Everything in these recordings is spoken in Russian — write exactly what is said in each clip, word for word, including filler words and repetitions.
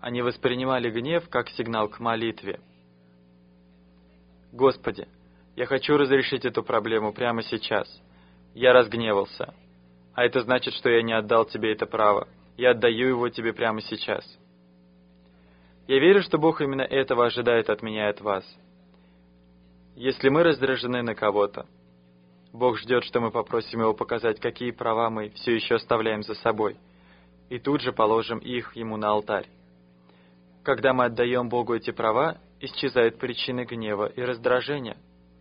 Они воспринимали гнев как сигнал к молитве. «Господи, я хочу разрешить эту проблему прямо сейчас. Я разгневался. А это значит, что я не отдал тебе это право. Я отдаю его тебе прямо сейчас. Я верю, что Бог именно этого ожидает от меня и от вас. Если мы раздражены на кого-то, Бог ждет, что мы попросим Его показать, какие права мы все еще оставляем за собой, и тут же положим их Ему на алтарь. Когда мы отдаем Богу эти права, исчезают причины гнева и раздражения.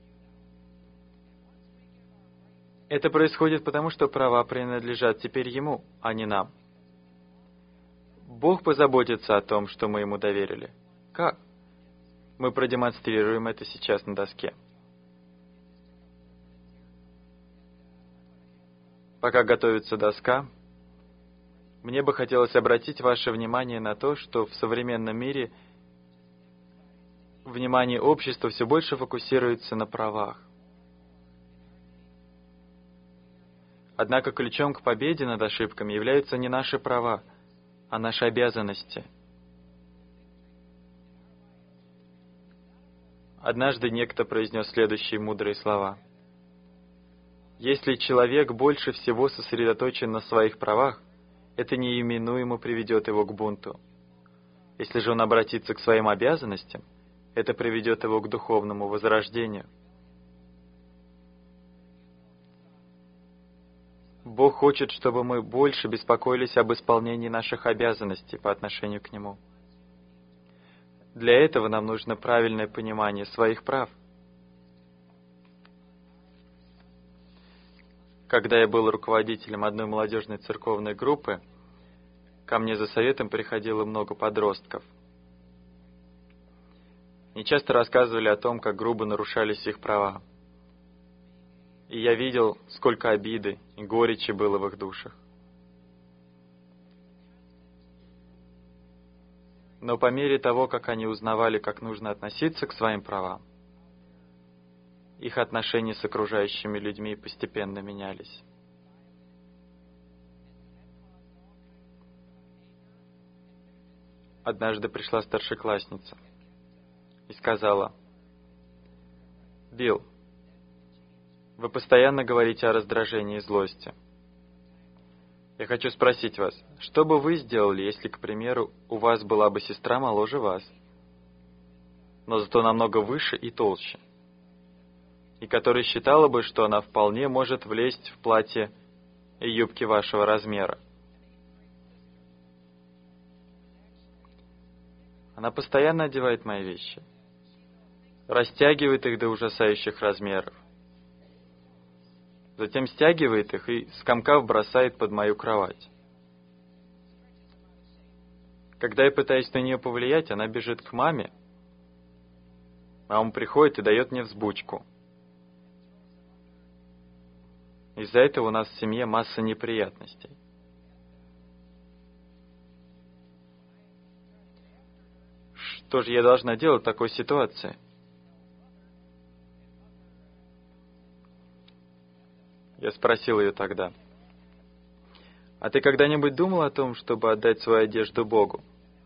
Это происходит потому, что права принадлежат теперь Ему, а не нам. Бог позаботится о том, что мы Ему доверили. Как? Мы продемонстрируем это сейчас на доске. Пока готовится доска, мне бы хотелось обратить ваше внимание на то, что в современном мире внимание общества все больше фокусируется на правах. Однако ключом к победе над ошибками являются не наши права, а наши обязанности. Однажды некто произнес следующие мудрые слова. Если человек больше всего сосредоточен на своих правах, это неименуемо приведет его к бунту. Если же он обратится к своим обязанностям, это приведет его к духовному возрождению. Бог хочет, чтобы мы больше беспокоились об исполнении наших обязанностей по отношению к Нему. Для этого нам нужно правильное понимание своих прав. Когда я был руководителем одной молодежной церковной группы, ко мне за советом приходило много подростков. Они часто рассказывали о том, как грубо нарушались их права. И я видел, сколько обиды и горечи было в их душах. Но по мере того, как они узнавали, как нужно относиться к своим правам, их отношения с окружающими людьми постепенно менялись. Однажды пришла старшеклассница и сказала: «Билл, вы постоянно говорите о раздражении и злости. Я хочу спросить вас, что бы вы сделали, если, к примеру, у вас была бы сестра моложе вас, но зато намного выше и толще, и которая считала бы, что она вполне может влезть в платье и юбки вашего размера? Она постоянно одевает мои вещи, растягивает их до ужасающих размеров, затем стягивает их и, скомкав, бросает под мою кровать. Когда я пытаюсь на нее повлиять, она бежит к маме, мама приходит и дает мне взбучку. Из-за этого у нас в семье масса неприятностей. Что же я должна делать в такой ситуации?» Я спросил ее тогда: «А ты когда-нибудь думал о том, чтобы отдать свою одежду Богу?»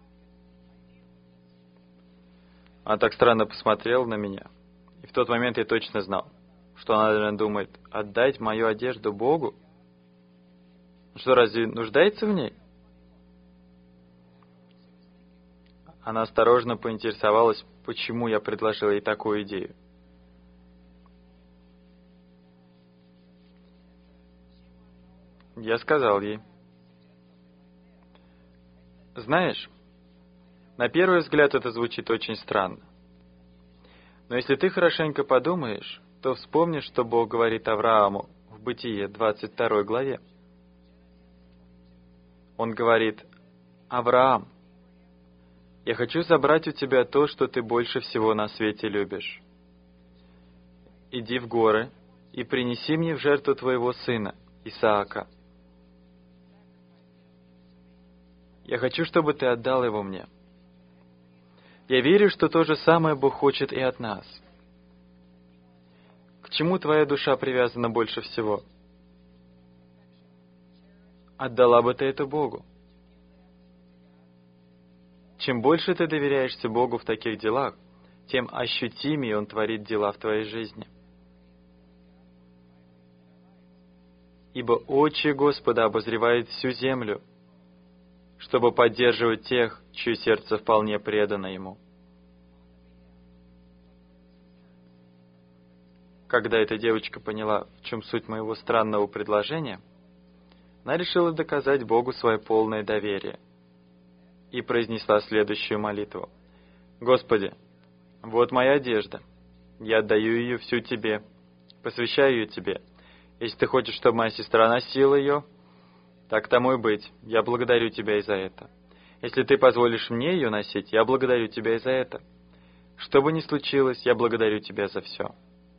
Она так странно посмотрела на меня, и в тот момент я точно знал, что она, наверное, думает: «Отдать мою одежду Богу? Что, разве нуждается в ней?» Она осторожно поинтересовалась, почему я предложил ей такую идею. Я сказал ей: «Знаешь, на первый взгляд это звучит очень странно. Но если ты хорошенько подумаешь, то вспомнишь, что Бог говорит Аврааму в Бытие двадцать второй главе. Он говорит: «Авраам, я хочу забрать у тебя то, что ты больше всего на свете любишь. Иди в горы и принеси мне в жертву твоего сына, Исаака. Я хочу, чтобы ты отдал его мне». Я верю, что то же самое Бог хочет и от нас. К чему твоя душа привязана больше всего? Отдала бы ты это Богу? чем больше ты доверяешься Богу в таких делах, тем ощутимее Он творит дела в твоей жизни. Ибо очи Господа обозревают всю землю, чтобы поддерживать тех, чье сердце вполне предано Ему. Когда эта девочка поняла, в чем суть моего странного предложения, она решила доказать Богу свое полное доверие и произнесла следующую молитву. «Господи, вот моя одежда, я отдаю ее всю Тебе, посвящаю ее Тебе. Если Ты хочешь, чтобы моя сестра носила ее, так тому и быть, я благодарю Тебя и за это. Если Ты позволишь мне ее носить, я благодарю Тебя и за это. Что бы ни случилось, я благодарю Тебя за все».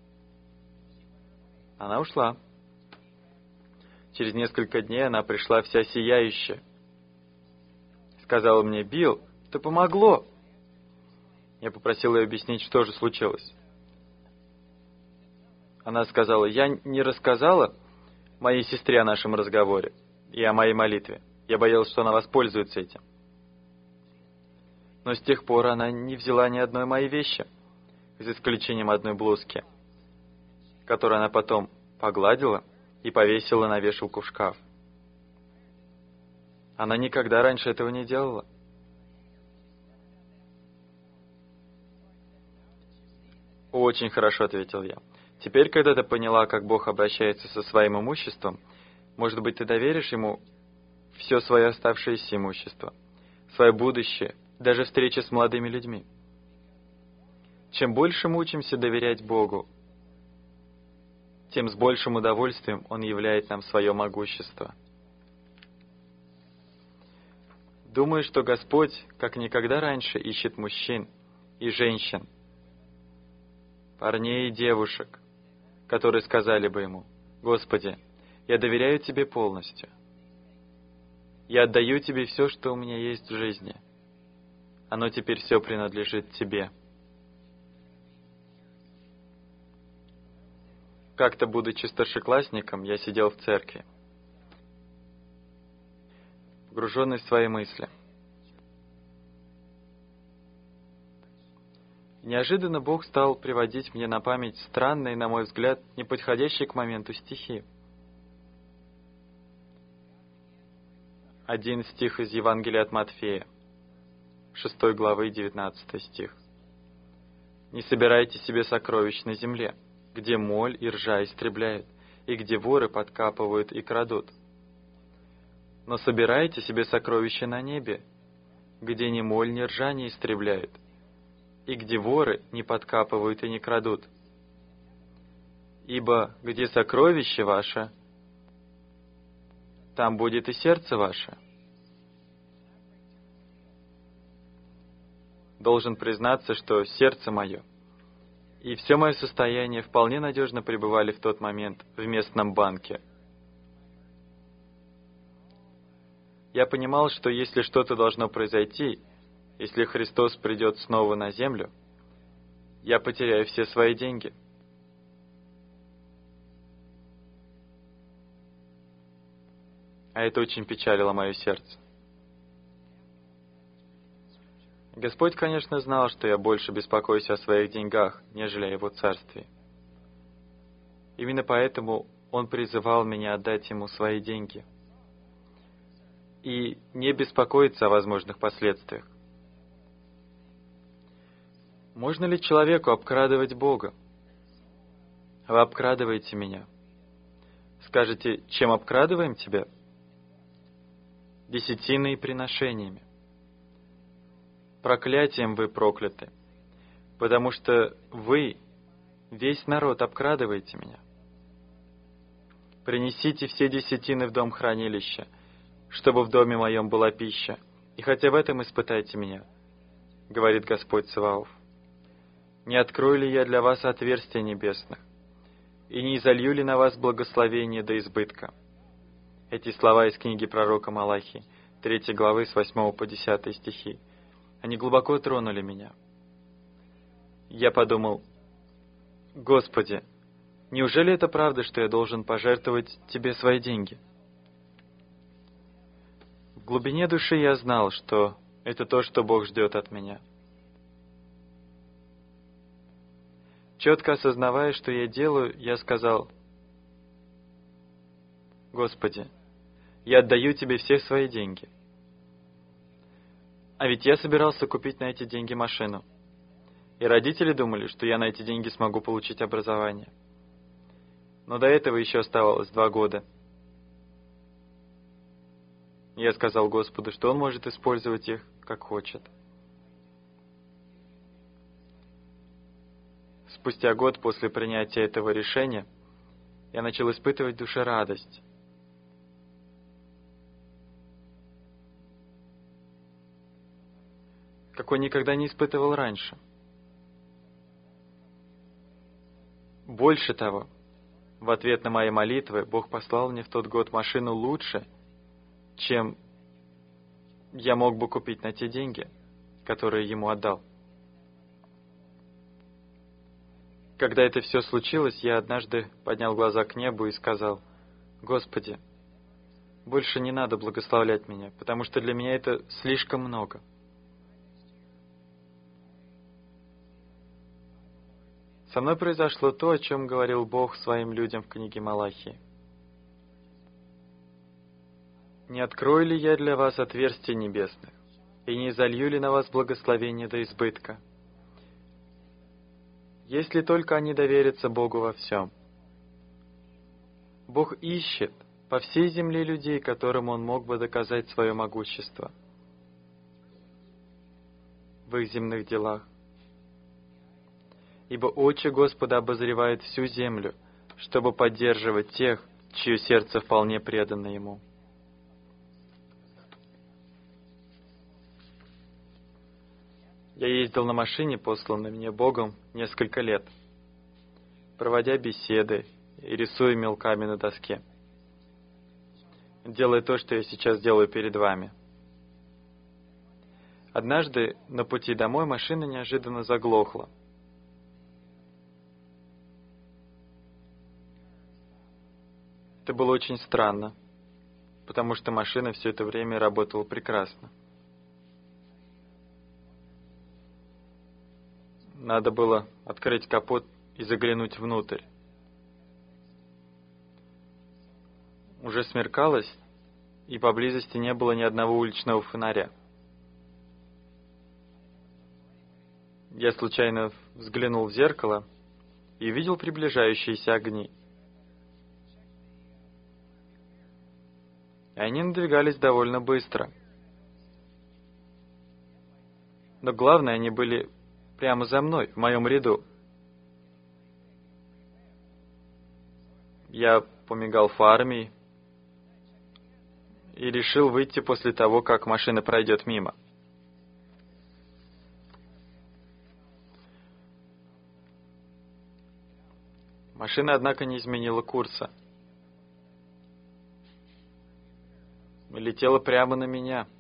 Она ушла. Через несколько дней она пришла вся сияющая. Сказала мне: «Билл, это помогло». Я попросил ее объяснить, что же случилось. Она сказала: «Я не рассказала моей сестре о нашем разговоре и о моей молитве. Я боялась, что она воспользуется этим. Но с тех пор она не взяла ни одной моей вещи, за исключением одной блузки, которую она потом погладила и повесила на вешалку в шкаф. Она никогда раньше этого не делала». «Очень хорошо», — ответил я. «Теперь, когда ты поняла, как Бог обращается со своим имуществом, может быть, ты доверишь Ему все свое оставшееся имущество, свое будущее, даже встречи с молодыми людьми. Чем больше мы учимся доверять Богу, тем с большим удовольствием Он являет нам свое могущество». Думаю, что Господь, как никогда раньше, ищет мужчин и женщин, парней и девушек, которые сказали бы Ему: «Господи, я доверяю Тебе полностью. Я отдаю Тебе все, что у меня есть в жизни. Оно теперь все принадлежит Тебе». Как-то, будучи старшеклассником, я сидел в церкви, погруженный в свои мысли. Неожиданно Бог стал приводить мне на память странные, на мой взгляд, неподходящие к моменту стихи. Один стих из Евангелия от Матфея, шестой главы, девятнадцатый стих. «Не собирайте себе сокровищ на земле, где моль и ржа истребляют, и где воры подкапывают и крадут. Но собирайте себе сокровища на небе, где ни моль, ни ржа не истребляют, и где воры не подкапывают и не крадут. Ибо где сокровище ваше, там будет и сердце ваше». Должен признаться, что сердце мое и все мое состояние вполне надежно пребывали в тот момент в местном банке. Я понимал, что если что-то должно произойти, если Христос придет снова на землю, я потеряю все свои деньги. А это очень печалило мое сердце. Господь, конечно, знал, что я больше беспокоюсь о своих деньгах, нежели о Его царстве. Именно поэтому Он призывал меня отдать Ему свои деньги и не беспокоиться о возможных последствиях. Можно ли человеку обкрадывать Бога? Вы обкрадываете меня. Скажете: чем обкрадываем тебя? Десятиной и приношениями. Проклятием вы прокляты, потому что вы, весь народ, обкрадываете меня. Принесите все десятины в дом хранилища, чтобы в доме моем была пища, и хотя в этом испытайте меня, говорит Господь Саваоф. Не открою ли я для вас отверстия небесных, и не изолью ли на вас благословение до избытка? Эти слова из книги пророка Малахии, третьей главы, с восьмого по десятый стихи. Они глубоко тронули меня. Я подумал: Господи, неужели это правда, что я должен пожертвовать Тебе свои деньги? В глубине души я знал, что Это то, что Бог ждет от меня. Четко осознавая, что я делаю, я сказал: Господи, я отдаю Тебе все свои деньги. А ведь я собирался купить на эти деньги машину. И родители думали, что я на эти деньги смогу получить образование. Но до этого еще оставалось два года. Я сказал Господу, что Он может использовать их, как хочет. Спустя год после принятия этого решения я начал испытывать в душе радость. Какой никогда не испытывал раньше. Больше того, в ответ на мои молитвы Бог послал мне в тот год машину лучше, чем я мог бы купить на те деньги, которые Ему отдал. Когда это все случилось, я однажды поднял глаза к небу и сказал: Господи, больше не надо благословлять меня, потому что для меня это слишком много. Со мной произошло то, о чем говорил Бог своим людям в книге Малахии. «Не открою ли я для вас отверстий небесных, и не изолью ли на вас благословение до избытка, если только они доверятся Богу во всем?» Бог ищет по всей земле людей, которым Он мог бы доказать свое могущество в их земных делах. Ибо очи Господа обозревают всю землю, чтобы поддерживать тех, чье сердце вполне предано Ему. Я ездил на машине, посланной мне Богом, несколько лет, проводя беседы и рисуя мелками на доске, делая то, что я сейчас делаю перед вами. Однажды на пути домой машина неожиданно заглохла. Это было очень странно, потому что машина все это время работала прекрасно. Надо было открыть капот и заглянуть внутрь. Уже смеркалось, и поблизости не было ни одного уличного фонаря. Я случайно взглянул в зеркало и видел приближающиеся огни. И они надвигались довольно быстро. Но главное, они были прямо за мной, в моем ряду. Я помигал фарами и решил выйти после того, как машина пройдет мимо. Машина, однако, не изменила курса. И летела прямо на меня.